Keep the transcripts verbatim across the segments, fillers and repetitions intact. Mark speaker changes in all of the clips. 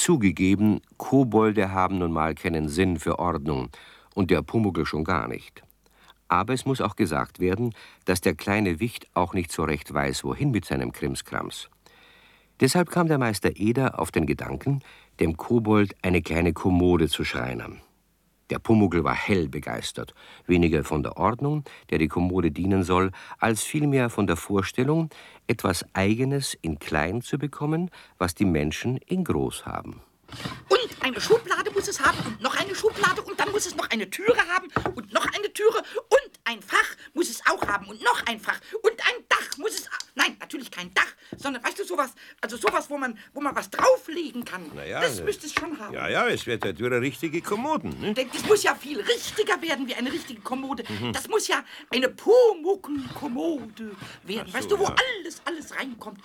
Speaker 1: Zugegeben, Kobolde haben nun mal keinen Sinn für Ordnung und der Pumuckl schon gar nicht. Aber es muss auch gesagt werden, dass der kleine Wicht auch nicht so recht weiß, wohin mit seinem Krimskrams. Deshalb kam der Meister Eder auf den Gedanken, dem Kobold eine kleine Kommode zu schreinern. Der Pumuckl war hell begeistert, weniger von der Ordnung, der die Kommode dienen soll, als vielmehr von der Vorstellung, etwas Eigenes in klein zu bekommen, was die Menschen in groß haben.
Speaker 2: Und eine Schublade muss es haben und noch eine Schublade und dann muss es noch eine Türe haben und noch eine Türe und ein Fach muss es auch haben und noch ein Fach und ein Dach muss es... Nein, natürlich kein Dach, sondern, weißt du, sowas, also sowas, wo man, wo man was drauflegen kann.
Speaker 3: Naja,
Speaker 2: das müsste es schon haben.
Speaker 3: Ja, ja, es wird halt wieder richtige Kommoden. Ne?
Speaker 2: Das muss ja viel richtiger werden wie eine richtige Kommode. Mhm. Das muss ja eine Pumuckl-Kommode werden.
Speaker 3: So,
Speaker 2: weißt du, wo
Speaker 3: ja.
Speaker 2: alles, alles reinkommt.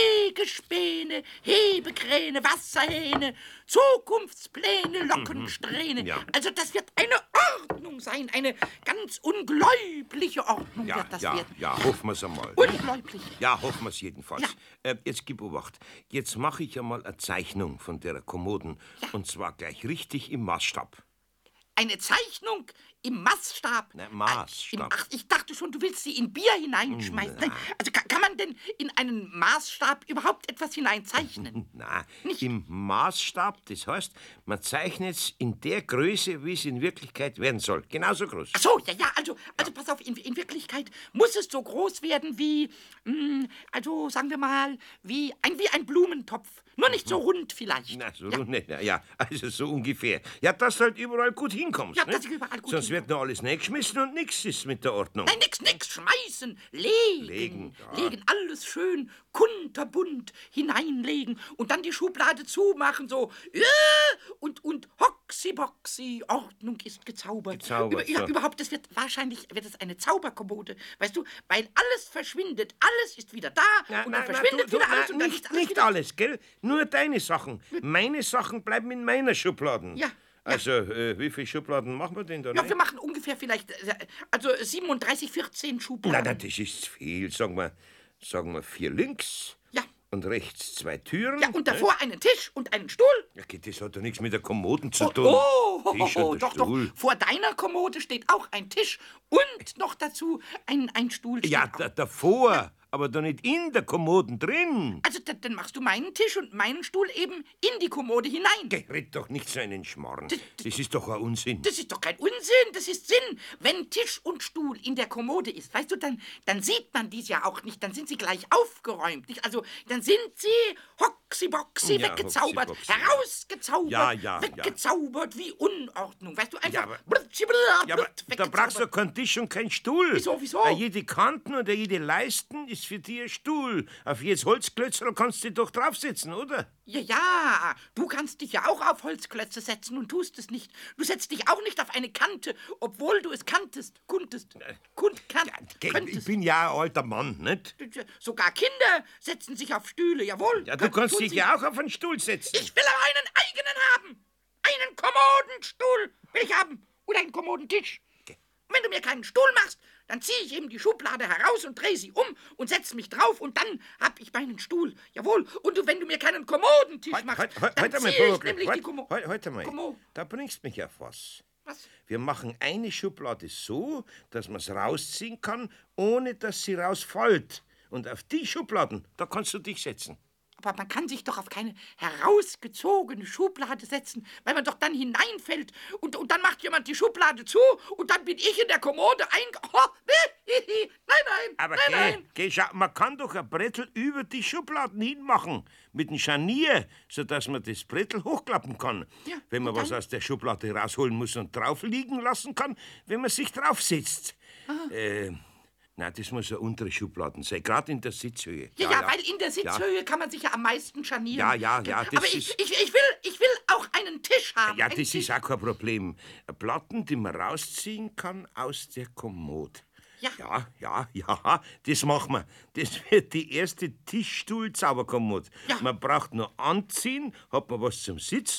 Speaker 2: Sägespäne, Hebekräne, Wasserhähne, Zukunftspläne, Lockensträhne.
Speaker 3: Mhm. Ja.
Speaker 2: Also das wird eine Ordnung sein, eine ganz ungläubliche Ordnung
Speaker 3: Ja,
Speaker 2: wird das
Speaker 3: ja,
Speaker 2: werden.
Speaker 3: ja, hoffen wir es einmal.
Speaker 2: Ungläublich.
Speaker 3: Ja, hoffen wir es jedenfalls.
Speaker 2: Ja.
Speaker 3: Äh, jetzt gib Obacht. Jetzt mache ich einmal eine Zeichnung von der Kommoden.
Speaker 2: Ja.
Speaker 3: Und zwar gleich richtig im Maßstab.
Speaker 2: Eine Zeichnung im Maßstab.
Speaker 3: Ne, Maßstab.
Speaker 2: Äh, im, ach, ich dachte schon, du willst sie in Bier hineinschmeißen.
Speaker 3: Na.
Speaker 2: Nein, also kann, kann man denn in einen Maßstab überhaupt etwas hineinzeichnen?
Speaker 3: Na,
Speaker 2: Nicht?
Speaker 3: im Maßstab, das heißt, man zeichnet es in der Größe, wie es in Wirklichkeit werden soll. Genauso groß.
Speaker 2: Ach so, ja, ja, also, also pass auf, in, in Wirklichkeit muss es so groß werden wie, mh, also sagen wir mal, wie ein, wie ein Blumentopf. Nur nicht so rund vielleicht.
Speaker 3: Na, so
Speaker 2: ja.
Speaker 3: nicht. Na, ja, also so ungefähr. Ja, dass du halt überall gut hinkommst.
Speaker 2: Ja,
Speaker 3: ne?
Speaker 2: dass ich überall gut
Speaker 3: Sonst
Speaker 2: hinkomme.
Speaker 3: wird noch alles weggeschmissen und nichts ist mit der Ordnung.
Speaker 2: Nein, nix, nix, schmeißen, legen.
Speaker 3: Legen, ja.
Speaker 2: Legen, alles schön kunterbunt hineinlegen und dann die Schublade zumachen, so, äh, und, und hoxiboxi, Ordnung ist gezaubert.
Speaker 3: Gezaubert,
Speaker 2: Über, ja,
Speaker 3: so.
Speaker 2: überhaupt, das wird, wahrscheinlich wird es eine Zauberkommode, weißt du, weil alles verschwindet, alles ist wieder da
Speaker 3: Na,
Speaker 2: und
Speaker 3: na,
Speaker 2: dann
Speaker 3: na,
Speaker 2: verschwindet
Speaker 3: du, du,
Speaker 2: wieder
Speaker 3: na,
Speaker 2: alles und dann
Speaker 3: nicht,
Speaker 2: ist alles
Speaker 3: nicht
Speaker 2: wieder...
Speaker 3: alles, gell? Nur deine Sachen. Meine Sachen bleiben in meiner Schublade.
Speaker 2: Ja.
Speaker 3: Also, äh, wie viele Schubladen machen wir denn da
Speaker 2: Ja,
Speaker 3: rein?
Speaker 2: wir machen ungefähr vielleicht, äh, also siebenunddreißig, vierzehn Schubladen.
Speaker 3: Nein, nein, das ist viel. Sagen wir, sagen wir vier links
Speaker 2: Ja.
Speaker 3: und rechts zwei Türen.
Speaker 2: Ja, und davor einen Tisch und einen Stuhl.
Speaker 3: Ja, okay, das hat doch nichts mit der Kommoden zu
Speaker 2: Oh,
Speaker 3: tun.
Speaker 2: oh,
Speaker 3: Tisch
Speaker 2: oh,
Speaker 3: und der
Speaker 2: doch, doch.
Speaker 3: Stuhl.
Speaker 2: Vor deiner Kommode steht auch ein Tisch und noch dazu ein, ein Stuhl. steht
Speaker 3: Ja,
Speaker 2: auch.
Speaker 3: da, davor, aber doch nicht in der Kommoden drin.
Speaker 2: Also, da- dann machst du meinen Tisch und meinen Stuhl eben in die Kommode hinein.
Speaker 3: Geh, red doch nicht so einen Schmarrn.
Speaker 2: Das-
Speaker 3: Das ist doch ein Unsinn.
Speaker 2: Das ist doch kein Unsinn, das ist Sinn. Wenn Tisch und Stuhl in der Kommode ist, weißt du, dann, dann sieht man dies ja auch nicht, dann sind sie gleich aufgeräumt. Nicht? Also, dann sind sie hoxiboxi
Speaker 3: Ja,
Speaker 2: weggezaubert,
Speaker 3: hoxiboxi, ja.
Speaker 2: herausgezaubert,
Speaker 3: Ja, ja,
Speaker 2: weggezaubert wie Unordnung. Weißt du, einfach...
Speaker 3: Ja, aber-
Speaker 2: blub, schiblub,
Speaker 3: Ja, aber
Speaker 2: blub,
Speaker 3: da brauchst du
Speaker 2: weggezaubert.
Speaker 3: keinen Tisch und keinen Stuhl.
Speaker 2: Wieso, wieso?
Speaker 3: Äh, Jede Kanten und jede Leisten ist für dich ein Stuhl. Auf jedes Holzklötzerl kannst du dich doch draufsetzen, oder?
Speaker 2: Ja, ja, du kannst dich ja auch auf Holzklötze setzen und tust es nicht. Du setzt dich auch nicht auf eine Kante, obwohl du es kanntest, kunntest, kund, kan,
Speaker 3: Geh, Ich
Speaker 2: könntest.
Speaker 3: bin ja ein alter Mann, nicht?
Speaker 2: Sogar Kinder setzen sich auf Stühle, jawohl.
Speaker 3: Ja, du kannst
Speaker 2: Tun
Speaker 3: dich
Speaker 2: sie.
Speaker 3: ja auch auf einen Stuhl setzen.
Speaker 2: Ich will aber einen eigenen haben. Einen Kommodenstuhl will ich haben. Oder einen Kommodentisch. Und wenn du mir keinen Stuhl machst, dann ziehe ich eben die Schublade heraus und drehe sie um und setze mich drauf und dann hab ich meinen Stuhl. Jawohl. Und du, wenn du mir keinen Kommodentisch
Speaker 3: Halt,
Speaker 2: machst,
Speaker 3: halt, halt,
Speaker 2: dann
Speaker 3: halt einmal,
Speaker 2: ziehe ich
Speaker 3: Pumuckl.
Speaker 2: nämlich die
Speaker 3: Halt,
Speaker 2: Kommo...
Speaker 3: halt, halt einmal.
Speaker 2: Kommo...
Speaker 3: Da bringst mich auf was.
Speaker 2: Was?
Speaker 3: Wir machen eine Schublade so, dass man es rausziehen kann, ohne dass sie rausfällt. Und auf die Schubladen, da kannst du dich setzen.
Speaker 2: Aber man kann sich doch auf keine herausgezogene Schublade setzen, weil man doch dann hineinfällt und, und dann macht jemand die Schublade zu und dann bin ich in der Kommode einge... Oh, nein, nein,
Speaker 3: Aber
Speaker 2: nein,
Speaker 3: geh,
Speaker 2: nein.
Speaker 3: geh, schau, man kann doch ein Brettel über die Schubladen hinmachen. Mit einem Scharnier, sodass man das Brettel hochklappen kann.
Speaker 2: Ja,
Speaker 3: wenn man
Speaker 2: und
Speaker 3: was
Speaker 2: dann?
Speaker 3: aus der Schublade rausholen muss und drauf liegen lassen kann, wenn man sich draufsetzt. Äh, nein, das muss eine untere Schubladen sein, gerade in der Sitzhöhe.
Speaker 2: Ja, ja, weil in der Sitzhöhe kann man sich ja am meisten scharnieren.
Speaker 3: Ja, ja, ja, das
Speaker 2: Aber ich,
Speaker 3: ist-
Speaker 2: ich, ich, will, ich will auch einen Tisch haben.
Speaker 3: Ja,
Speaker 2: einen
Speaker 3: das
Speaker 2: Tisch.
Speaker 3: ist auch kein Problem. Platten, die man rausziehen kann aus der Kommode.
Speaker 2: Ja.
Speaker 3: Ja, ja, ja, das machen wir. Das wird die erste Tischstuhl-Zauberkommode.
Speaker 2: Ja.
Speaker 3: Man braucht nur anziehen, hat man was zum Sitzen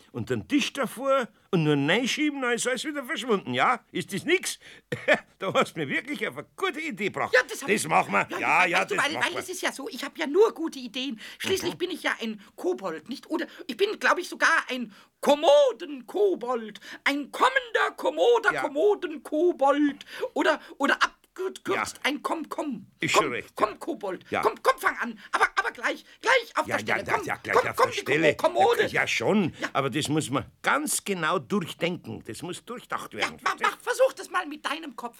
Speaker 3: und den Tisch davor und nur reinschieben, dann ist alles wieder verschwunden, ja? Ist das nix? Da hast du mir wirklich auf eine gute Idee gebracht.
Speaker 2: Ja, das, hab
Speaker 3: das
Speaker 2: ich,
Speaker 3: machen wir. Ja, ja, ja
Speaker 2: weißt du,
Speaker 3: das
Speaker 2: weil,
Speaker 3: machen
Speaker 2: weil
Speaker 3: wir.
Speaker 2: es ist ja so, ich habe ja nur gute Ideen. Schließlich mhm. bin ich ja ein Kobold, nicht? Oder ich bin, glaube ich, sogar ein Kommoden-Kobold. Ein kommender Kommoder, ja. Kommoden-Kobold. Oder, oder abgekürzt ja. ein Komm-Komm.
Speaker 3: Ist
Speaker 2: komm,
Speaker 3: schon recht.
Speaker 2: Komm,
Speaker 3: ja.
Speaker 2: Kobold.
Speaker 3: Ja.
Speaker 2: Komm, komm, fang an. Aber, aber gleich, gleich auf
Speaker 3: ja,
Speaker 2: der Stelle.
Speaker 3: Ja,
Speaker 2: komm,
Speaker 3: ja, gleich
Speaker 2: komm,
Speaker 3: auf
Speaker 2: komm,
Speaker 3: der Stelle.
Speaker 2: Kommode.
Speaker 3: Ja, ja schon,
Speaker 2: ja.
Speaker 3: aber das muss man ganz genau durchdenken. Das muss durchdacht werden.
Speaker 2: Ja, mach, mach, versuch das mal mit deinem Kopf.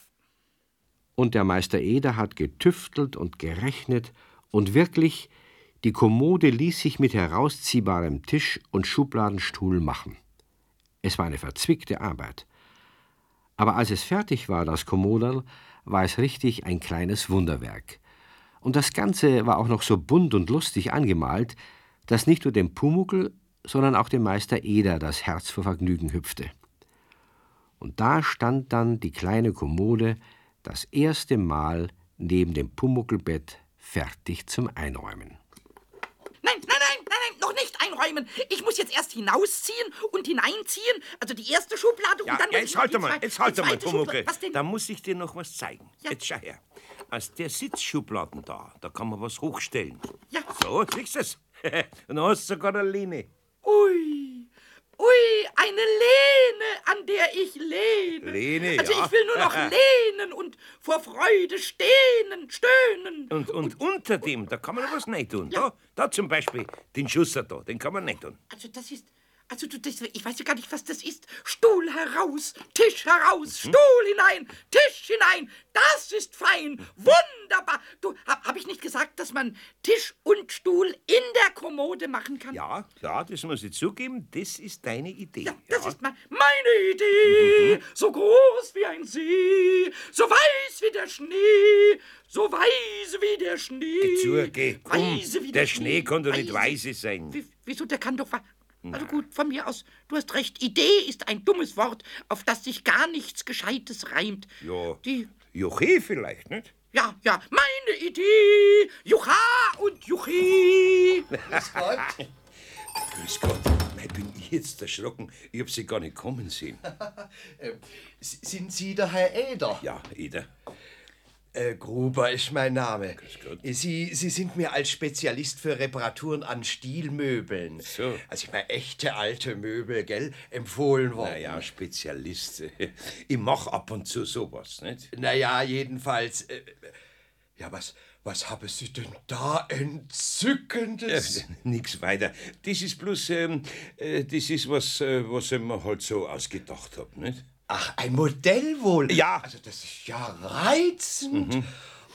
Speaker 1: Und der Meister Eder hat getüftelt und gerechnet und wirklich, die Kommode ließ sich mit herausziehbarem Tisch und Schubladenstuhl machen. Es war eine verzwickte Arbeit. Aber als es fertig war, das Kommoderl, war es richtig ein kleines Wunderwerk. Und das Ganze war auch noch so bunt und lustig angemalt, dass nicht nur dem Pumuckl, sondern auch dem Meister Eder das Herz vor Vergnügen hüpfte. Und da stand dann die kleine Kommode das erste Mal neben dem Pumuckl-Bett fertig zum Einräumen.
Speaker 2: Nein, nein, nein, nein, nein, noch nicht einräumen. Ich muss jetzt erst hinausziehen und hineinziehen. Also die erste Schublade
Speaker 3: ja,
Speaker 2: und dann...
Speaker 3: Ja, jetzt halt mal, jetzt halt mal, Pumuckl.
Speaker 2: Was denn?
Speaker 3: Da muss ich dir noch was zeigen.
Speaker 2: Ja.
Speaker 3: Jetzt schau her. Aus der Sitzschubladen da, da kann man was hochstellen.
Speaker 2: Ja.
Speaker 3: So, siehst du es? Und dann hast du sogar eine Lehne.
Speaker 2: Ui, ui, eine Lehne, an der ich lehne.
Speaker 3: Lehne,
Speaker 2: also
Speaker 3: ja.
Speaker 2: ich will nur noch lehnen und vor Freude stehnen, stöhnen.
Speaker 3: Und, und, und unter dem, da kann man noch was nicht tun. Ja. Da, da zum Beispiel, den Schusser da, den kann man nicht tun.
Speaker 2: Also das ist... Also, du, das, ich weiß ja gar nicht, was das ist. Stuhl heraus, Tisch heraus, mhm. Stuhl hinein, Tisch hinein. Das ist fein, wunderbar. Du, hab, hab ich nicht gesagt, dass man Tisch und Stuhl in der Kommode machen kann?
Speaker 3: Ja, ja, das muss ich zugeben. Das ist deine Idee.
Speaker 2: Ja, das
Speaker 3: ja.
Speaker 2: ist mein, meine Idee. Mhm. So groß wie ein See, so weiß wie der Schnee, so weise wie der Schnee.
Speaker 3: Geh zu, geh, komm.
Speaker 2: Weise wie
Speaker 3: der,
Speaker 2: der
Speaker 3: Schnee kann doch nicht
Speaker 2: weise.
Speaker 3: weise sein.
Speaker 2: Wie, wieso, der kann doch... Also gut, von mir aus, du hast recht, Idee ist ein dummes Wort, auf das sich gar nichts Gescheites reimt.
Speaker 3: Ja,
Speaker 2: Die,
Speaker 3: Juche vielleicht, nicht?
Speaker 2: Ja, ja, meine Idee, Jucha und Juchi.
Speaker 3: Grüß Gott. Grüß Gott, ich bin jetzt erschrocken, ich hab Sie gar nicht kommen sehen.
Speaker 4: äh, sind Sie der Herr Eder?
Speaker 3: Ja, Eder.
Speaker 4: Äh, Gruber ist mein Name.
Speaker 3: Grüß Gott.
Speaker 4: Sie, Sie sind mir als Spezialist für Reparaturen an Stilmöbeln,
Speaker 3: so.
Speaker 4: also ich meine echte alte Möbel, gell, empfohlen worden.
Speaker 3: Naja, Spezialist. Ich mach ab und zu sowas, nicht?
Speaker 4: Naja, jedenfalls. Äh, ja, was, was haben Sie denn da Entzückendes?
Speaker 3: Ja, nix weiter. Das ist bloß, ähm, äh, das ist was, äh, was ich mir halt so ausgedacht hab, nicht?
Speaker 4: Ach, ein Modell wohl?
Speaker 3: Ja.
Speaker 4: Also das ist ja reizend.
Speaker 3: Mhm.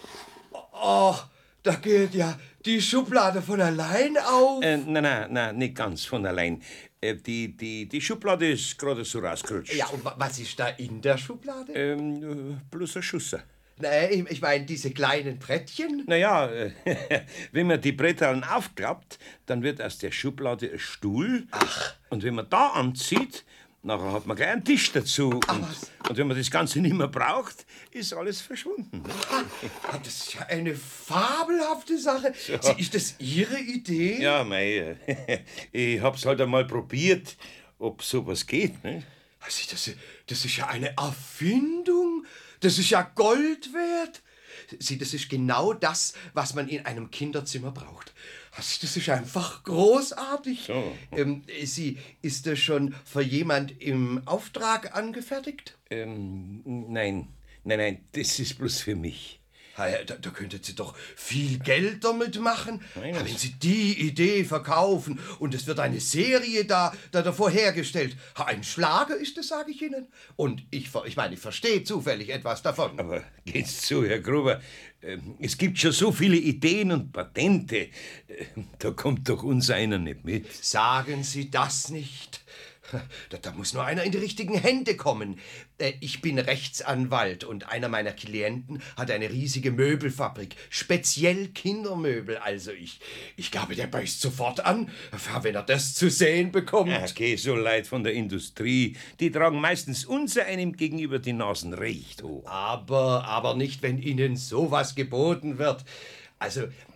Speaker 4: Oh, da geht ja die Schublade von allein auf.
Speaker 3: Äh, nein, nein, nein, nicht ganz von allein. Äh, die, die, die Schublade ist gerade so rausgerutscht.
Speaker 4: Ja, und was ist da in der Schublade?
Speaker 3: Ähm, bloß ein Schusser.
Speaker 4: Nein, ich meine diese kleinen Brettchen.
Speaker 3: Naja, äh, wenn man die Bretter aufklappt, dann wird aus der Schublade ein Stuhl.
Speaker 4: Ach.
Speaker 3: Und wenn man da anzieht, nachher hat man gleich einen Tisch dazu.
Speaker 4: Ach,
Speaker 3: und,
Speaker 4: was?
Speaker 3: und wenn man das Ganze nicht mehr braucht, ist alles verschwunden.
Speaker 4: Ah, das ist ja eine fabelhafte Sache. Ja. Ist das Ihre Idee?
Speaker 3: Ja, mei, ich hab's halt einmal probiert, ob sowas geht. Ne?
Speaker 4: Also das, das ist ja eine Erfindung. Das ist ja Gold wert. Sieh, das ist genau das, was man in einem Kinderzimmer braucht. Also das ist einfach großartig.
Speaker 3: So.
Speaker 4: Ähm, Sie, ist das schon für jemand im Auftrag angefertigt?
Speaker 3: Ähm, nein, nein, nein, das ist bloß für mich.
Speaker 4: Ha, ja, da, da könntet Sie doch viel Geld damit machen.
Speaker 3: Nein,
Speaker 4: Ha,
Speaker 3: das-
Speaker 4: wenn Sie die Idee verkaufen und es wird eine Serie da, da davor hergestellt. Ha, ein Schlager ist das, sage ich Ihnen. Und ich, ver- ich meine, ich verstehe zufällig etwas davon.
Speaker 3: Aber geht's zu, Herr Gruber, ähm, es gibt schon so viele Ideen und Patente. Äh, Da kommt doch uns einer nicht mit.
Speaker 4: Sagen Sie das nicht. Da, da muss nur einer in die richtigen Hände kommen. Äh, Ich bin Rechtsanwalt und einer meiner Klienten hat eine riesige Möbelfabrik. Speziell Kindermöbel. Also ich, ich glaube, der beißt sofort an, wenn er das zu sehen bekommt.
Speaker 3: Okay, so Leid von der Industrie, die tragen meistens unser einem gegenüber die Nasen recht hoch.
Speaker 4: Aber, aber nicht, wenn Ihnen sowas geboten wird. Also,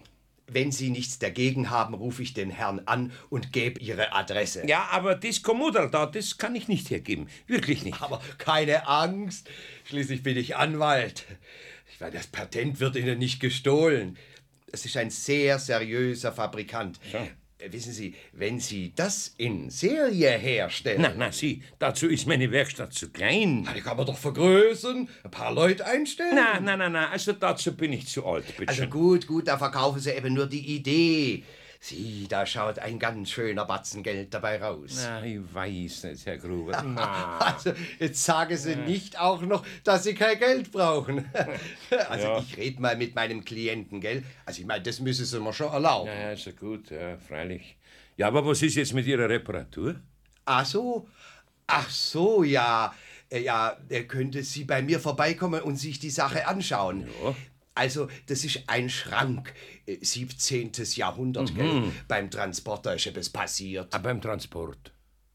Speaker 4: wenn Sie nichts dagegen haben, rufe ich den Herrn an und gebe Ihre Adresse.
Speaker 3: Ja, aber das Kommodal da, das kann ich nicht hergeben. Wirklich nicht.
Speaker 4: Aber keine Angst, schließlich bin ich Anwalt. Ich meine, das Patent wird Ihnen nicht gestohlen. Es ist ein sehr seriöser Fabrikant.
Speaker 3: Ja.
Speaker 4: Wissen Sie, wenn Sie das in Serie herstellen...
Speaker 3: Na, na, sieh, dazu ist meine Werkstatt zu klein.
Speaker 4: Na, die kann man doch vergrößern, ein paar Leute einstellen.
Speaker 3: Na, na, na, na, also dazu bin ich zu alt, bitte
Speaker 4: Also
Speaker 3: schön.
Speaker 4: gut, gut, da verkaufen Sie eben nur die Idee. Sieh, da schaut ein ganz schöner Batzen Geld dabei raus.
Speaker 3: Na, ich weiß nicht, Herr Gruber. Na.
Speaker 4: Also, jetzt sagen Sie nicht auch noch, dass Sie kein Geld brauchen. Also,
Speaker 3: Ja.
Speaker 4: ich rede mal mit meinem Klienten, gell? Also, ich meine, das müssen Sie mir schon erlauben.
Speaker 3: Ja, ja, ist ja gut, ja, freilich. Ja, aber was ist jetzt mit Ihrer Reparatur?
Speaker 4: Ach so, ach so, ja. Äh, Ja, er könnte Sie bei mir vorbeikommen und sich die Sache anschauen.
Speaker 3: Ja.
Speaker 4: Also, das ist ein Schrank, äh, siebzehntes Jahrhundert, gell? Beim Transporter ist etwas passiert.
Speaker 3: Ah, beim Transport.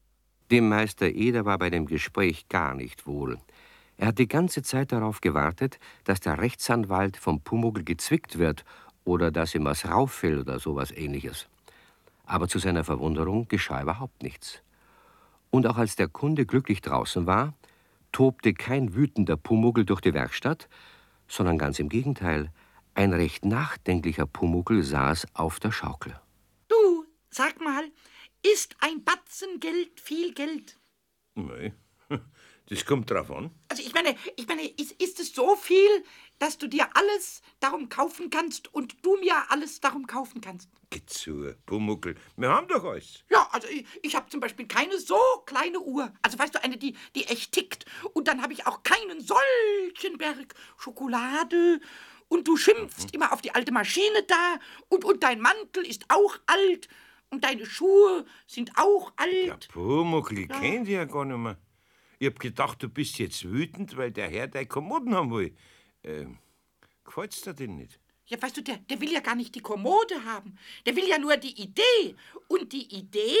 Speaker 1: Dem Meister Eder war bei dem Gespräch gar nicht wohl. Er hat die ganze Zeit darauf gewartet, dass der Rechtsanwalt vom Pumuckl gezwickt wird oder dass ihm was rauffällt oder sowas Ähnliches. Aber zu seiner Verwunderung geschah überhaupt nichts. Und auch als der Kunde glücklich draußen war, tobte kein wütender Pumuckl durch die Werkstatt, sondern ganz im Gegenteil, ein recht nachdenklicher Pumuckl saß auf der Schaukel.
Speaker 2: Du, sag mal, ist ein Batzen Geld viel Geld?
Speaker 3: Nein, das kommt drauf an.
Speaker 2: Also ich meine, ich meine, ist, ist es so viel, dass du dir alles darum kaufen kannst und du mir alles darum kaufen kannst?
Speaker 3: Geh zu, Pumuckl, wir haben doch alles.
Speaker 2: Ja, also ich, ich habe zum Beispiel keine so kleine Uhr. Also weißt du, eine, die, die echt tickt. Und dann habe ich auch keinen solchen Berg Schokolade. Und du schimpfst mhm. immer auf die alte Maschine da. Und, und dein Mantel ist auch alt. Und deine Schuhe sind auch alt.
Speaker 3: Ja, Pumuckl, ich kenn dich ja gar nicht mehr. Ich hab gedacht, du bist jetzt wütend, weil der Herr deine Kommoden haben will. Ähm, gefällt's dir denn nicht?
Speaker 2: Ja, weißt du, der, der will ja gar nicht die Kommode haben. Der will ja nur die Idee. Und die Idee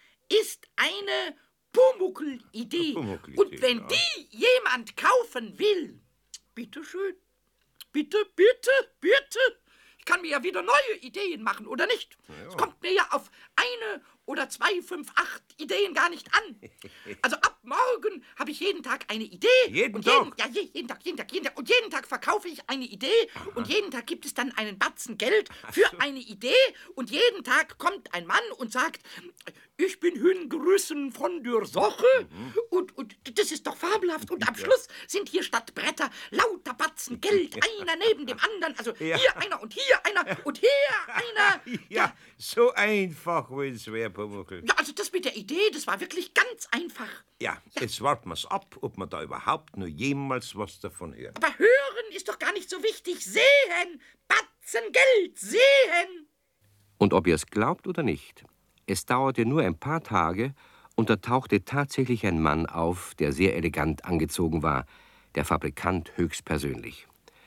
Speaker 2: ist eine Pumuckl-Idee.
Speaker 3: Pumuckl-Idee,
Speaker 2: Und wenn
Speaker 3: ja.
Speaker 2: die jemand kaufen will, bitteschön, bitte, bitte, bitte. Ich kann mir ja wieder neue Ideen machen, oder nicht? Es kommt mir ja auf eine oder zwei, fünf, acht Ideen gar nicht an. Also ab morgen habe ich jeden Tag eine Idee.
Speaker 3: Jeden
Speaker 2: und jeden,
Speaker 3: Tag?
Speaker 2: Ja, je- jeden Tag, jeden Tag, jeden Tag. Und jeden Tag verkaufe ich eine Idee. Und jeden Tag gibt es dann einen Batzen Geld für eine Idee. Und jeden Tag kommt ein Mann und sagt, ich bin hingerissen von der Sache. Und, und das ist doch fabelhaft. Und am Schluss sind hier statt Bretter lauter Batzen Geld, einer neben dem anderen. Also
Speaker 3: Ja.
Speaker 2: hier einer und hier einer und hier einer.
Speaker 3: Ja, so einfach will's wer, Pumuckl.
Speaker 2: Ja, also das mit der Idee, das war wirklich ganz einfach.
Speaker 3: Ja, jetzt warten wir's ab, ob man da überhaupt nur jemals was davon hört.
Speaker 2: Aber hören ist doch gar nicht so wichtig. Sehen, Batzen Geld, sehen.
Speaker 1: Und ob ihr es glaubt oder nicht, es dauerte nur ein paar Tage und da tauchte tatsächlich ein Mann auf, der sehr elegant angezogen war, der Fabrikant höchstpersönlich.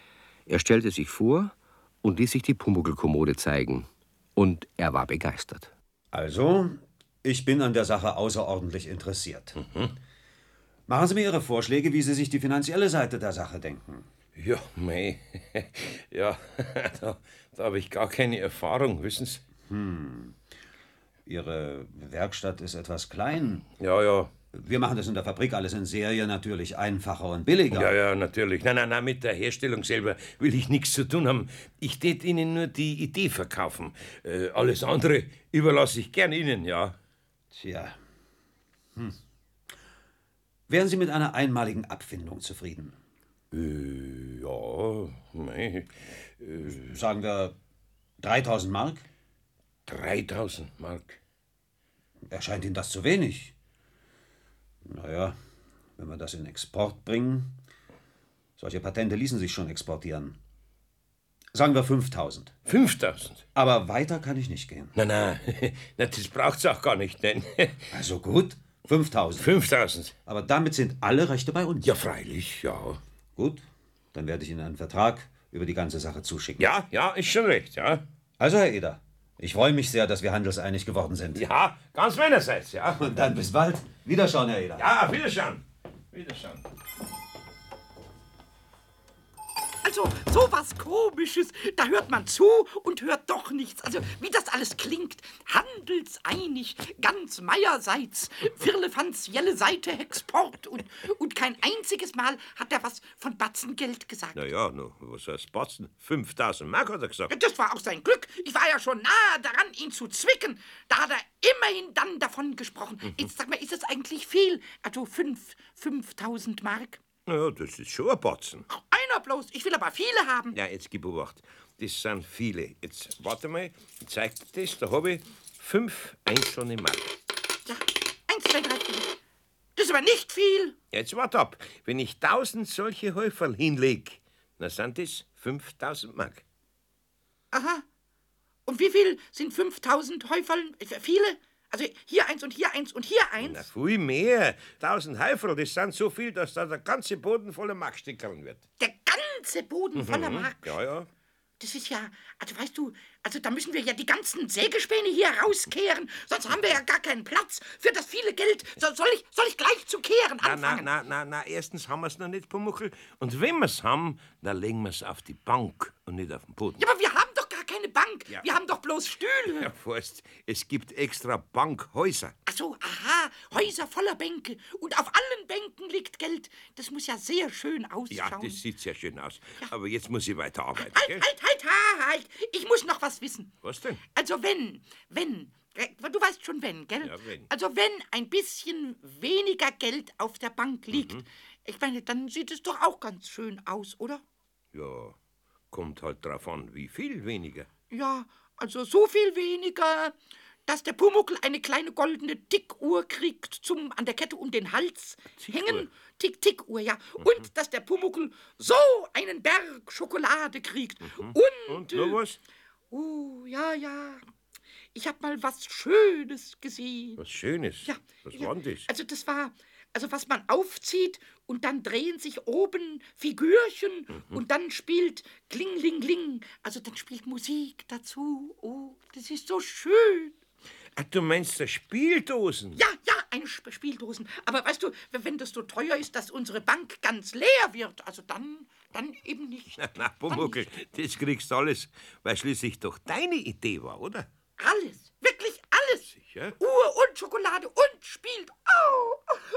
Speaker 1: Er stellte sich vor und ließ sich die Pumuckl-Kommode zeigen. Und er war begeistert.
Speaker 5: Also, ich bin an der Sache außerordentlich interessiert.
Speaker 3: Mhm.
Speaker 5: Machen Sie mir Ihre Vorschläge, wie Sie sich die finanzielle Seite der Sache denken.
Speaker 3: Ja, mei. Ja, da, da habe ich gar keine Erfahrung, wissen Sie.
Speaker 5: Ihre Werkstatt ist etwas klein.
Speaker 3: Ja, ja.
Speaker 5: Wir machen das in der Fabrik alles in Serie natürlich einfacher und billiger.
Speaker 3: Ja, ja, natürlich. Nein, nein, nein, mit der Herstellung selber will ich nichts zu tun haben. Ich tät Ihnen nur die Idee verkaufen. Äh, alles andere überlasse ich gern Ihnen, ja.
Speaker 5: Tja. Hm. Wären Sie mit einer einmaligen Abfindung zufrieden?
Speaker 3: Äh, ja, mei.
Speaker 5: Sagen wir dreitausend Mark?
Speaker 3: dreitausend Mark.
Speaker 5: Erscheint Ihnen das zu wenig? Naja, wenn wir das in Export bringen. Solche Patente ließen sich schon exportieren. Sagen wir fünftausend.
Speaker 3: fünftausend?
Speaker 5: Aber weiter kann ich nicht gehen.
Speaker 3: Nein, nein, das braucht's auch gar nicht, denn.
Speaker 5: Also gut, fünftausend.
Speaker 3: fünftausend.
Speaker 5: Aber damit sind alle Rechte bei uns.
Speaker 3: Ja, freilich, ja.
Speaker 5: Gut, dann werde ich Ihnen einen Vertrag über die ganze Sache zuschicken.
Speaker 3: Ja, ja, ist schon recht, ja.
Speaker 5: Also, Herr Eder, ich freue mich sehr, dass wir handelseinig geworden sind.
Speaker 3: Ja, ganz meinerseits, ja.
Speaker 5: Und dann bis bald. Wiederschauen, Herr Eder.
Speaker 3: Ja, auf Wiederschauen. Wiederschauen.
Speaker 2: Also, so was Komisches. Da hört man zu und hört doch nichts. Also, wie das alles klingt. Handelseinig, ganz meierseits, firlefanzielle Seite Export. Und, und kein einziges Mal hat er was von Batzengeld gesagt.
Speaker 3: Na ja, no, was heißt Batzen? fünftausend Mark hat er gesagt.
Speaker 2: Das war auch sein Glück. Ich war ja schon nahe daran, ihn zu zwicken. Da hat er immerhin dann davon gesprochen. Mhm. Jetzt sag mal, ist das eigentlich viel? Also fünf, fünftausend Mark?
Speaker 3: Na ja, das ist schon ein Batzen.
Speaker 2: Ach, einer bloß. Ich will aber viele haben.
Speaker 3: Ja, jetzt gib Obacht. Das sind viele. Jetzt warte mal, ich zeig dir das. Da habe ich fünf einzelne Mark.
Speaker 2: Ja, eins, zwei, drei, vier. Das ist aber nicht viel.
Speaker 3: Jetzt warte ab. Wenn ich tausend solche Häuferl hinleg, dann sind das fünftausend Mark.
Speaker 2: Aha. Und wie viel sind fünftausend Häuferl? Viele? Also hier eins und hier eins und hier eins?
Speaker 3: Na, viel mehr. Tausend Häuferl, das sind so viel, dass da der ganze Boden voller Markstickeln wird.
Speaker 2: Der ganze Boden voller Mark?
Speaker 3: Ja, ja.
Speaker 2: Das ist ja, also weißt du, also da müssen wir ja die ganzen Sägespäne hier rauskehren, sonst haben wir ja gar keinen Platz für das viele Geld. So, soll ich, soll ich gleich zu kehren
Speaker 3: Na,
Speaker 2: anfangen?
Speaker 3: na, na, na, na, erstens haben wir's noch nicht, Pumuckl. Und wenn wir's haben, dann legen wir's auf die Bank und nicht auf den Boden.
Speaker 2: Ja, aber wir haben doch gar keine Bank.
Speaker 3: Ja.
Speaker 2: Wir haben doch bloß Stühle.
Speaker 3: Ja, Forst, es gibt extra Bankhäuser.
Speaker 2: Ach so, aha, Häuser voller Bänke. Und auf allen Bänken liegt Geld. Das muss ja sehr schön ausschauen.
Speaker 3: Ja, das sieht sehr schön aus. Aber jetzt muss ich weiterarbeiten,
Speaker 2: Halt,
Speaker 3: gell?
Speaker 2: halt, halt, ha, halt. Ich muss noch was wissen.
Speaker 3: Was denn?
Speaker 2: Also wenn, wenn, äh, du weißt schon wenn, gell?
Speaker 3: Ja, wenn.
Speaker 2: Also wenn ein bisschen weniger Geld auf der Bank liegt,
Speaker 3: Mhm.
Speaker 2: ich meine, dann sieht es doch auch ganz schön aus, oder?
Speaker 3: Ja, kommt halt drauf an, wie viel weniger.
Speaker 2: Ja, also so viel weniger, dass der Pumuckl eine kleine goldene Tickuhr kriegt zum an der Kette um den Hals
Speaker 3: Tickuhr?
Speaker 2: hängen. Tick-Tick-Uhr, ja.
Speaker 3: Mhm.
Speaker 2: Und dass der Pumuckl so einen Berg Schokolade kriegt. Und,
Speaker 3: Mhm. Und noch
Speaker 2: äh,
Speaker 3: was?
Speaker 2: Oh, ja, ja. Ich hab mal was Schönes gesehen.
Speaker 3: Was Schönes.
Speaker 2: Ja.
Speaker 3: Was
Speaker 2: ja.
Speaker 3: war denn das?
Speaker 2: Also das war, also was man aufzieht und dann drehen sich oben Figürchen
Speaker 3: Mhm.
Speaker 2: und dann spielt Kling-Ling-Ling. Also dann spielt Musik dazu. Oh, das ist so schön.
Speaker 3: Ach, du meinst der Spieldosen?
Speaker 2: Ja, ja, eine Sp Spieldosen. Aber weißt du, wenn das so teuer ist, dass unsere Bank ganz leer wird, also dann, dann eben nicht.
Speaker 3: Na, na Pumuckl, das kriegst du alles, weil schließlich doch deine Idee war, oder?
Speaker 2: Alles, wirklich alles.
Speaker 3: Sicher?
Speaker 2: Uhr und Schokolade und spielt. Au!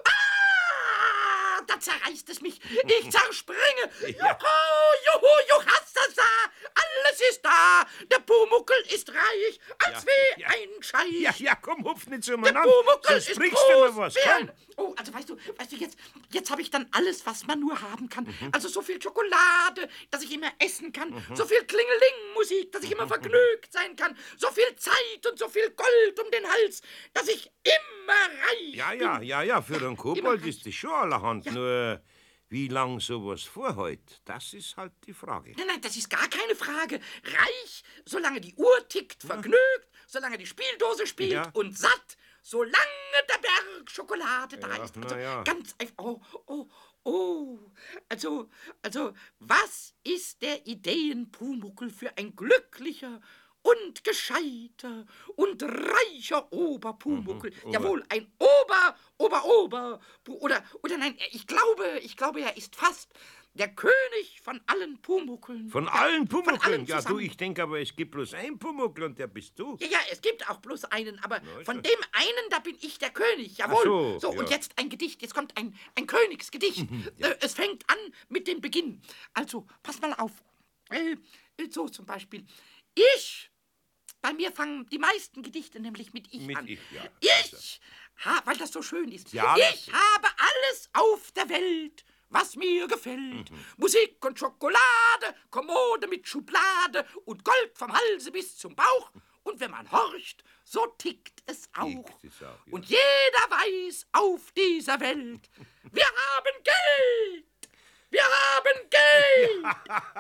Speaker 2: Ah! Da zerreißt es mich. Ich zerspringe.
Speaker 3: Ja.
Speaker 2: Juhu, juhu, juhastasa. Alles ist da. Der Pumuckl ist reich, als
Speaker 3: Ja,
Speaker 2: wie
Speaker 3: ja.
Speaker 2: ein Scheich.
Speaker 3: Ja, ja, komm, hupf nicht
Speaker 2: Der
Speaker 3: zueinander.
Speaker 2: Pumuckl
Speaker 3: Sonst
Speaker 2: ist
Speaker 3: bringst du
Speaker 2: groß
Speaker 3: noch was.
Speaker 2: wie
Speaker 3: Komm.
Speaker 2: ein... Oh, also weißt du, weißt du, jetzt, jetzt habe ich dann alles, was man nur haben kann.
Speaker 3: Mhm.
Speaker 2: Also so viel Schokolade, dass ich immer essen kann. So viel Klingeling-Musik, dass ich immer vergnügt sein kann. So viel Zeit und so viel Gold um den Hals, dass ich immer reich
Speaker 3: Ja,
Speaker 2: bin.
Speaker 3: ja, ja, ja, für einen Kobold
Speaker 2: immer
Speaker 3: ist das schon allerhand. Nur, wie lang sowas vorhält, das ist halt die Frage.
Speaker 2: Nein, nein, das ist gar keine Frage. Reich, solange die Uhr tickt, vergnügt, solange die Spieldose spielt
Speaker 3: Ja.
Speaker 2: und satt, solange der Berg Schokolade da
Speaker 3: Ja,
Speaker 2: ist.
Speaker 3: na
Speaker 2: Also
Speaker 3: ja.
Speaker 2: ganz einfach. Oh, oh, oh. Also, also, was ist der Ideen-Pumuckl für ein glücklicher und gescheiter und reicher Oberpumuckl.
Speaker 3: Mhm, Ober.
Speaker 2: Jawohl, ein Ober, Ober, Ober. Pu- Oder, oder nein, ich glaube, ich glaube, er ist fast der König von allen Pumuckeln.
Speaker 3: Von
Speaker 2: Ja,
Speaker 3: allen
Speaker 2: Von
Speaker 3: Pumuckeln?
Speaker 2: allen
Speaker 3: Ja, du,
Speaker 2: zusammen.
Speaker 3: ich denke aber, es gibt bloß einen Pumuckl und der bist du.
Speaker 2: Ja, ja, es gibt auch bloß einen, aber
Speaker 3: ist
Speaker 2: von
Speaker 3: er.
Speaker 2: dem einen, da bin ich der König, jawohl.
Speaker 3: Ach so,
Speaker 2: und
Speaker 3: ja.
Speaker 2: jetzt ein Gedicht, jetzt kommt ein, ein Königsgedicht. äh, es fängt an mit dem Beginn. Also, pass mal auf. Äh, so zum Beispiel. Ich, bei mir fangen die meisten Gedichte nämlich mit Ich
Speaker 3: Mit
Speaker 2: an.
Speaker 3: Ich, ja.
Speaker 2: Ich, ha, weil das so schön ist.
Speaker 3: Ja,
Speaker 2: ich habe alles auf der Welt, was mir gefällt. Musik und Schokolade, Kommode mit Schublade und Gold vom Halse bis zum Bauch. Und wenn man horcht, so tickt es auch.
Speaker 3: Tickt es auch, ja.
Speaker 2: Und jeder weiß auf dieser Welt, wir haben Geld! Wir haben Geld!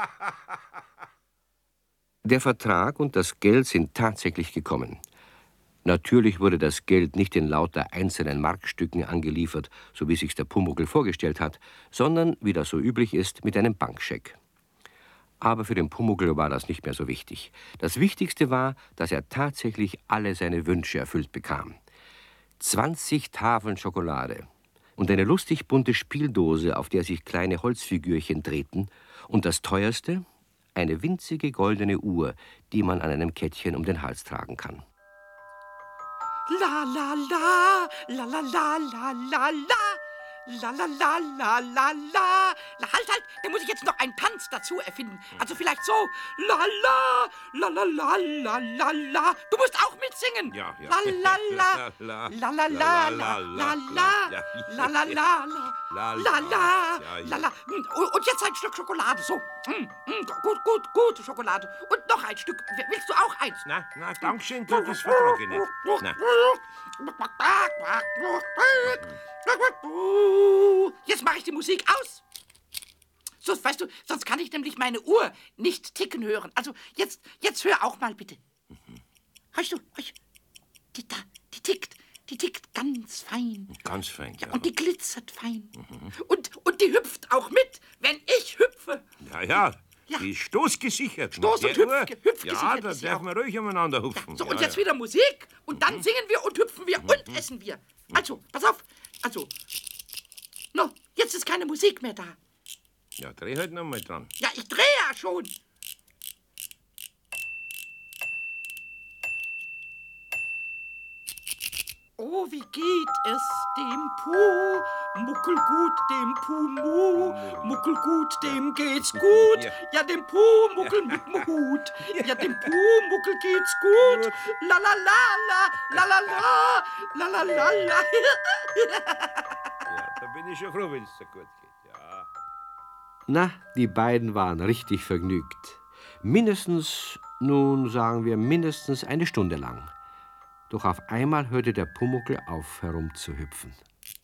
Speaker 1: Der Vertrag und das Geld sind tatsächlich gekommen. Natürlich wurde das Geld nicht in lauter einzelnen Markstücken angeliefert, so wie sich's der Pumuckl vorgestellt hat, sondern, wie das so üblich ist, mit einem Bankscheck. Aber für den Pumuckl war das nicht mehr so wichtig. Das Wichtigste war, dass er tatsächlich alle seine Wünsche erfüllt bekam. zwanzig Tafeln Schokolade. und eine lustig bunte Spieldose, auf der sich kleine Holzfigürchen drehten, und das teuerste, eine winzige goldene Uhr, die man an einem Kettchen um den Hals tragen kann.
Speaker 2: La la la, la la la la la la. La la la la la la. La, halt, halt, da muss ich jetzt noch einen Tanz dazu erfinden. Also vielleicht so. La la, la la la la la la. Du musst auch mitsingen.
Speaker 3: Ja, ja.
Speaker 2: La la la, la la la la la la la la la la la la la. Und jetzt ein Stück Schokolade, so. Gut, gut, gut, Schokolade. Und noch ein Stück. Willst du auch eins?
Speaker 3: Na, na, Dankeschön, du, das vertrage ich nicht. Na.
Speaker 2: Jetzt mache ich die Musik aus. So, weißt du, sonst kann ich nämlich meine Uhr nicht ticken hören. Also, jetzt, jetzt hör auch mal bitte. Hörst du? Hörst du? Die, da, die tickt. Die tickt ganz fein.
Speaker 3: Ganz fein,
Speaker 2: Ja,
Speaker 3: ja.
Speaker 2: und die glitzert fein. Und, und die hüpft auch mit, wenn ich hüpfe.
Speaker 3: Ja, ja,
Speaker 2: Ja.
Speaker 3: die ist stoßgesichert.
Speaker 2: Stoß-
Speaker 3: Mit
Speaker 2: und
Speaker 3: der
Speaker 2: hüpf-
Speaker 3: Uhr.
Speaker 2: hüpfgesichert
Speaker 3: Ja, da
Speaker 2: ist sie
Speaker 3: darf
Speaker 2: auch.
Speaker 3: man ruhig umeinander hupfen.
Speaker 2: So,
Speaker 3: ja,
Speaker 2: und jetzt
Speaker 3: ja.
Speaker 2: wieder Musik. Und dann singen wir und hüpfen wir und essen wir. Also, pass auf. Also, no, jetzt ist keine Musik mehr da.
Speaker 3: Ja, dreh halt noch mal dran.
Speaker 2: Ja, ich drehe ja schon. Oh, wie geht es dem Pumuckel gut, dem Pumu, Muckelgut, dem geht's gut.
Speaker 3: Ja.
Speaker 2: Ja, dem Pumuckel mit dem Hut. Ja, dem Pumuckel geht's gut. La la la la, la la la, la la la la.
Speaker 3: Ja, da bin ich schon froh, wenn es so gut geht. Ja.
Speaker 1: Na, die beiden waren richtig vergnügt. Mindestens, nun sagen wir mindestens eine Stunde lang. Doch auf einmal hörte der Pumuckl auf, herumzuhüpfen.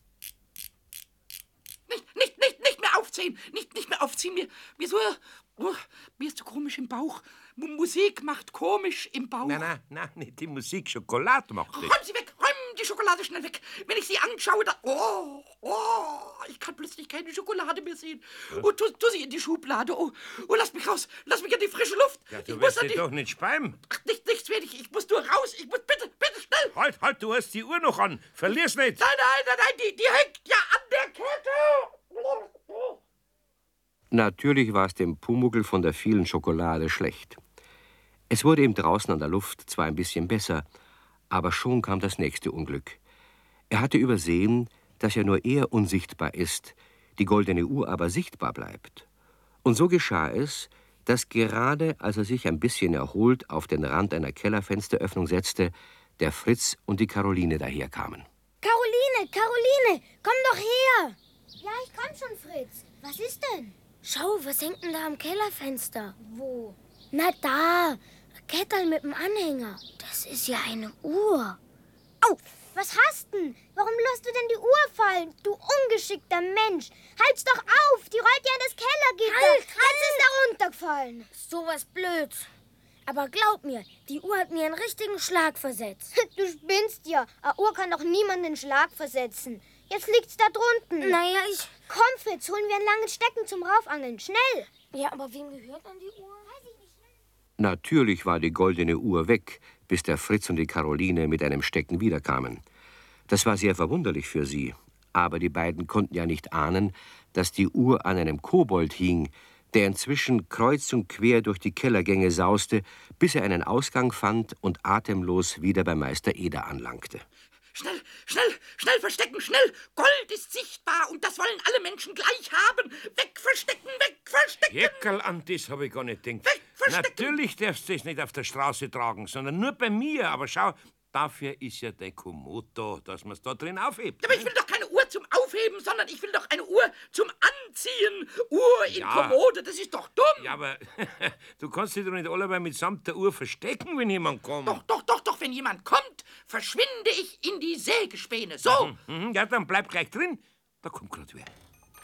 Speaker 2: Nicht, nicht, nicht, nicht mehr aufziehen. Nicht, nicht mehr aufziehen. Mir, mir so, oh, mir ist so komisch im Bauch. M Musik macht komisch im Bauch.
Speaker 3: Nein, nein, nein, nicht die Musik, Schokolade macht das.
Speaker 2: Räum sie weg, räum die Schokolade schnell weg. Wenn ich sie anschaue, dann, oh, oh, ich kann plötzlich keine Schokolade mehr sehen. Und tu, tu sie in die Schublade. Oh, oh, lass mich raus, lass mich in die frische Luft.
Speaker 3: Ja,
Speaker 2: ich
Speaker 3: du
Speaker 2: muss
Speaker 3: wirst
Speaker 2: an
Speaker 3: dich
Speaker 2: die,
Speaker 3: doch nicht speimen.
Speaker 2: Ach, nicht, nichts werde ich, ich muss nur raus. Ich muss, bitte, bitte, schnell.
Speaker 3: Halt, halt, du hast die Uhr noch an. Verlier's nicht.
Speaker 2: Nein, nein, nein, nein, die, die hängt ja an der Kette.
Speaker 1: Natürlich war es dem Pumuckl von der vielen Schokolade schlecht. Es wurde ihm draußen an der Luft zwar ein bisschen besser, aber schon kam das nächste Unglück. Er hatte übersehen, dass ja nur er unsichtbar ist, die goldene Uhr aber sichtbar bleibt. Und so geschah es, dass gerade als er sich ein bisschen erholt auf den Rand einer Kellerfensteröffnung setzte, der Fritz und die Caroline daherkamen.
Speaker 6: Caroline, Caroline, komm doch her! Ja, ich komm schon, Fritz. Was ist denn? Schau, was hängt denn da am Kellerfenster? Wo? Na da, Kettel mit dem Anhänger. Das ist ja eine Uhr. Au, was hast denn? Warum lässt du denn die Uhr fallen, du ungeschickter Mensch? Halt's doch auf, die rollt ja in das Kellergitter. Halt, halt. Jetzt ist da runtergefallen. So was Blöds. Aber glaub mir, die Uhr hat mir einen richtigen Schlag versetzt. Du spinnst ja. Eine Uhr kann doch niemanden einen Schlag versetzen. Jetzt liegt's da drunten. Naja, ich... Komm, Fritz, holen wir einen langen Stecken zum Raufangeln. Schnell. Ja, aber wem gehört dann die Uhr? Weiß ich nicht.
Speaker 1: Natürlich war die goldene Uhr weg, bis der Fritz und die Caroline mit einem Stecken wiederkamen. Das war sehr verwunderlich für sie, aber die beiden konnten ja nicht ahnen, dass die Uhr an einem Kobold hing, der inzwischen kreuz und quer durch die Kellergänge sauste, bis er einen Ausgang fand und atemlos wieder bei Meister Eder anlangte.
Speaker 2: Schnell, schnell, schnell verstecken, schnell. Gold ist sichtbar und das wollen alle Menschen gleich haben. Weg verstecken, weg verstecken.
Speaker 3: Jeckerl, an das habe ich gar nicht gedacht.
Speaker 2: Weg, verstecken.
Speaker 3: Natürlich darfst du das nicht auf der Straße tragen, sondern nur bei mir. Aber schau, dafür ist ja der Kommod da, dass man es da drin aufhebt.
Speaker 2: Ja, aber ich will doch keine Uhr zum Aufheben, sondern ich will doch eine Uhr zum Anziehen. Uhr in
Speaker 3: Ja.
Speaker 2: Kommode, das ist doch dumm.
Speaker 3: Ja, aber du kannst dich doch nicht allebei mitsamt der Uhr verstecken, wenn jemand kommt.
Speaker 2: Doch, doch, doch, doch, wenn jemand kommt, verschwinde ich in die Sägespäne. So.
Speaker 3: Mhm, ja, dann bleib gleich drin. Da kommt grad wer.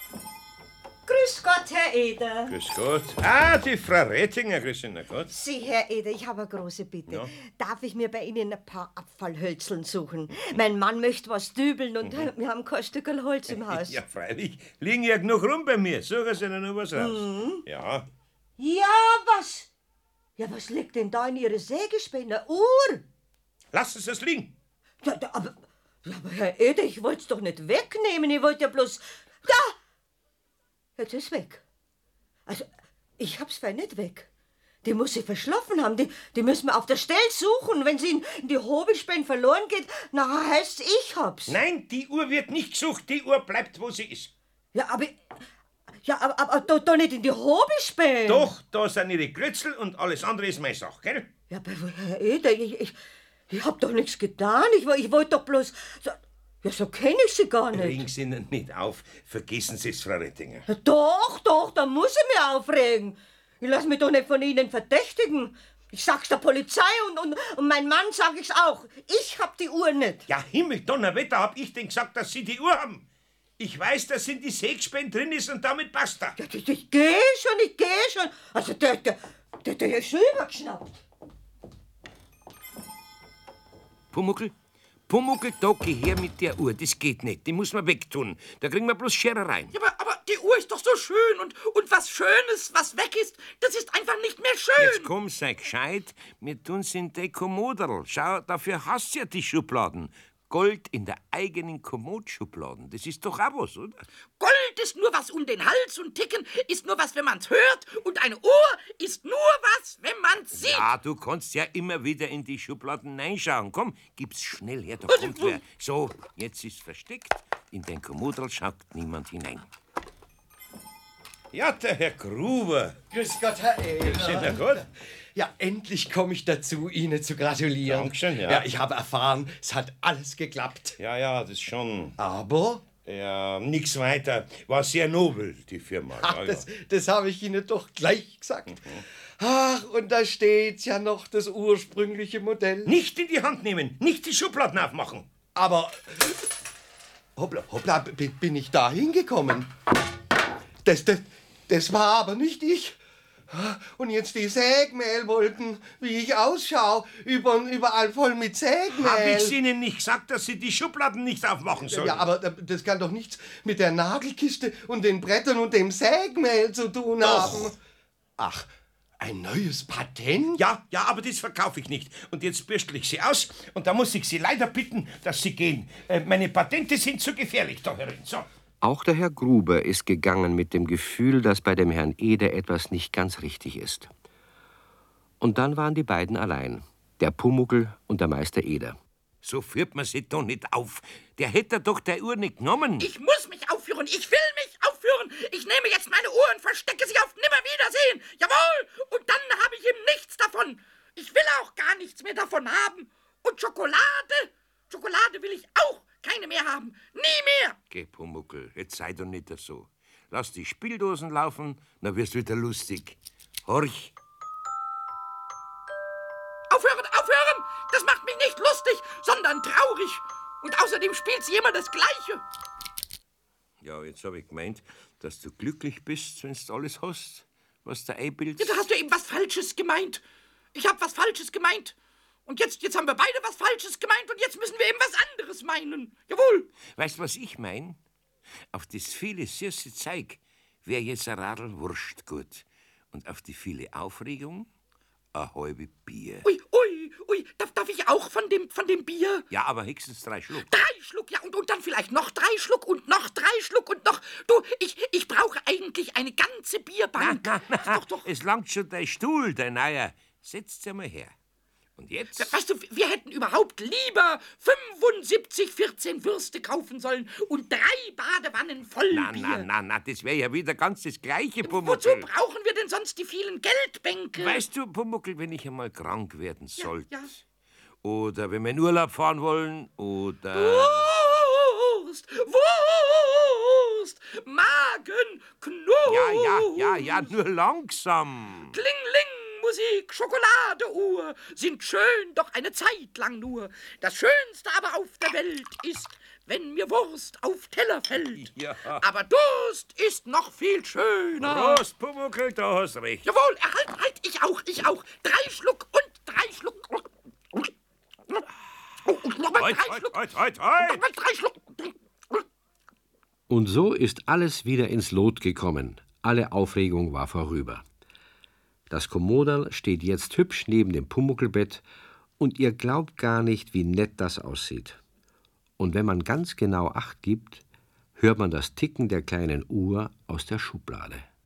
Speaker 7: Grüß Gott, Herr Eder.
Speaker 3: Grüß Gott. Ah, die Frau Rätinger, grüß Sie, na Gott.
Speaker 7: Sie, Herr Eder, ich habe eine große Bitte.
Speaker 3: Ja.
Speaker 7: Darf ich mir bei Ihnen ein paar Abfallhölzeln suchen? Mein Mann möchte was dübeln und äh, wir haben kein Stück Holz im Haus.
Speaker 3: Ja, freilich. Liegen ja genug rum bei mir. Suchen Sie noch was raus.
Speaker 7: Mhm.
Speaker 3: Ja.
Speaker 7: Ja, was? Ja, was liegt denn da in Ihrer Sägespäne? Uhr?
Speaker 3: Lassen Sie es liegen.
Speaker 7: Ja, da, aber Ja, aber Herr Eder, ich wollte es doch nicht wegnehmen. Ich wollte ja bloß... Da! Jetzt ist weg. Also, ich hab's fein nicht weg. Die muss sie verschlafen haben. Die, die müssen wir auf der Stelle suchen. Wenn sie in, in die Hobelspäne verloren geht, nachher heißt's, ich hab's.
Speaker 3: Nein, die Uhr wird nicht gesucht. Die Uhr bleibt, wo sie ist.
Speaker 7: Ja, aber... Ja, aber, aber da, da nicht in die Hobelspäne.
Speaker 3: Doch, da sind ihre Klötzl und alles andere ist meine Sache, gell?
Speaker 7: Ja, aber Herr Eder, ich, ich, ich hab doch nichts getan. Ich, ich wollte doch bloß... So, ja, so kenne ich sie gar nicht.
Speaker 3: Regen Sie ihnen nicht auf. Vergessen Sie es, Frau Rettinger.
Speaker 7: Ja, doch, doch, da muss ich mich aufregen. Ich lass mich doch nicht von Ihnen verdächtigen. Ich sag's der Polizei und, und, und mein Mann sag ich's auch. Ich hab die Uhr nicht.
Speaker 3: Ja, Himmel, Donnerwetter, hab ich denn gesagt, dass Sie die Uhr haben? Ich weiß, dass in die Sägespäne drin ist und damit passt er.
Speaker 7: Ja, ich, ich geh schon, ich geh schon. Also der, der, der, der ist schon übergeschnappt.
Speaker 3: Pumuckl, Pumuckl, da geh her mit der Uhr. Das geht nicht, die muss man wegtun. Da kriegen wir bloß Scherereien.
Speaker 2: Ja, aber, aber die Uhr ist doch so schön und, und was Schönes, was weg ist, das ist einfach nicht mehr schön.
Speaker 3: Jetzt komm, sei gescheit, wir tun's in die Kommoderl. Schau, dafür hast du ja die Schubladen. Gold in der eigenen Kommodschubladen, das ist doch auch was, oder?
Speaker 2: Gold ist nur was um den Hals und Ticken ist nur was, wenn man's hört. Und eine Uhr ist nur was, wenn man's sieht.
Speaker 3: Ja, du kannst ja immer wieder in die Schubladen reinschauen. Komm, gib's schnell her, da
Speaker 2: Also,
Speaker 3: kommt wer. So, jetzt ist versteckt. In den Kommodl schaut niemand hinein. Ja, der Herr Gruber.
Speaker 4: Grüß Gott, Herr Eder.
Speaker 3: Sind wir gut?
Speaker 4: Ja, endlich komme ich dazu, Ihnen zu gratulieren.
Speaker 3: Dankeschön, ja.
Speaker 4: Ja, ich habe erfahren, es hat alles geklappt.
Speaker 3: Ja, ja, das schon.
Speaker 4: Aber...
Speaker 3: Ja, nix weiter. War sehr nobel, die Firma.
Speaker 4: Ach,
Speaker 3: ja,
Speaker 4: das,
Speaker 3: ja.
Speaker 4: das habe ich Ihnen doch gleich gesagt. Ach, und da steht ja noch das ursprüngliche Modell.
Speaker 3: Nicht in die Hand nehmen, nicht die Schubladen aufmachen.
Speaker 4: Aber... Hoppla, hoppla, bin, bin ich da hingekommen? Das, das, das war aber nicht ich. Und jetzt die Sägmehlwolken, wie ich ausschaue, über, überall voll mit Sägmehl.
Speaker 3: Hab ich's Ihnen nicht gesagt, dass Sie die Schubladen nicht aufmachen sollen?
Speaker 4: Ja, aber das kann doch nichts mit der Nagelkiste und den Brettern und dem Sägmehl zu tun
Speaker 3: Doch.
Speaker 4: haben. Ach, ein neues Patent?
Speaker 3: Ja, ja, aber das verkaufe ich nicht. Und jetzt bürstel ich Sie aus und da muss ich Sie leider bitten, dass Sie gehen. Äh, meine Patente sind zu gefährlich da herin. So.
Speaker 1: Auch der Herr Gruber ist gegangen mit dem Gefühl, dass bei dem Herrn Eder etwas nicht ganz richtig ist. Und dann waren die beiden allein, der Pumuckl und der Meister Eder.
Speaker 3: So führt man sich doch nicht auf. Der hätte doch der Uhr nicht genommen.
Speaker 2: Ich muss mich aufführen, ich will mich aufführen. Ich nehme jetzt meine Uhr und verstecke sie auf Nimmerwiedersehen. Jawohl, und dann habe ich ihm nichts davon. Ich will auch gar nichts mehr davon haben. Und Schokolade, Schokolade will ich auch keine mehr haben. Nie mehr.
Speaker 3: Geh, Pumuckl, jetzt sei doch nicht so. Lass die Spieldosen laufen, dann wirst wieder lustig. Horch.
Speaker 2: Aufhören, aufhören! Das macht mich nicht lustig, sondern traurig. Und außerdem spielt sie immer das Gleiche.
Speaker 3: Ja, jetzt habe ich gemeint, dass du glücklich bist, wenn du alles hast, was du einbildest.
Speaker 2: Ja, da hast du eben was Falsches gemeint. Ich habe was Falsches gemeint. Und jetzt, jetzt haben wir beide was Falsches gemeint und jetzt müssen wir eben was anderes meinen. Jawohl.
Speaker 3: Weißt du, was ich mein? Auf das viele süße Zeug wär jetzt ein Radl Wurst gut. Und auf die viele Aufregung ein halbe Bier.
Speaker 2: Ui, ui, ui. Darf, darf ich auch von dem, von dem Bier?
Speaker 3: Ja, aber höchstens drei Schluck.
Speaker 2: Drei Schluck, ja, und, und dann vielleicht noch drei Schluck und noch drei Schluck und noch... Du, ich, ich brauche eigentlich eine ganze Bierbank.
Speaker 3: Na, na, na,
Speaker 2: Doch, doch.
Speaker 3: es langt schon dein Stuhl, dein Neuer. Setz dir mal her. Und jetzt?
Speaker 2: Weißt du, wir hätten überhaupt lieber fünfundsiebzig vierzehn Würste kaufen sollen und drei Badewannen voll
Speaker 3: Na,
Speaker 2: Bier.
Speaker 3: na, na, na, das wäre ja wieder ganz das Gleiche, Pumuckl.
Speaker 2: Wozu brauchen wir denn sonst die vielen Geldbänke?
Speaker 3: Weißt du, Pumuckl, wenn ich einmal krank werden sollte,
Speaker 2: ja.
Speaker 3: oder wenn wir in Urlaub fahren wollen, oder...
Speaker 2: Wurst, Wurst, Magen, Knurst.
Speaker 3: Ja, ja, ja, ja, nur langsam.
Speaker 2: Klingling, Musik, Schokolade, Uhr sind schön, doch eine Zeit lang nur. Das Schönste aber auf der Welt ist, wenn mir Wurst auf Teller fällt.
Speaker 3: Ja.
Speaker 2: Aber Durst ist noch viel schöner.
Speaker 3: Prost, Pumuckl, da hast recht.
Speaker 2: Jawohl, halt, halt, ich auch, ich auch. Drei Schluck und drei Schluck. Und nochmal
Speaker 3: Halt,
Speaker 2: drei
Speaker 3: halt,
Speaker 2: Schluck.
Speaker 3: halt, halt,
Speaker 2: Und
Speaker 3: halt.
Speaker 2: nochmal drei Schluck.
Speaker 1: Und so ist alles wieder ins Lot gekommen. Alle Aufregung war vorüber. Das Kommoderl steht jetzt hübsch neben dem Pumuckelbett und ihr glaubt gar nicht, wie nett das aussieht. Und wenn man ganz genau Acht gibt, hört man das Ticken der kleinen Uhr aus der Schublade.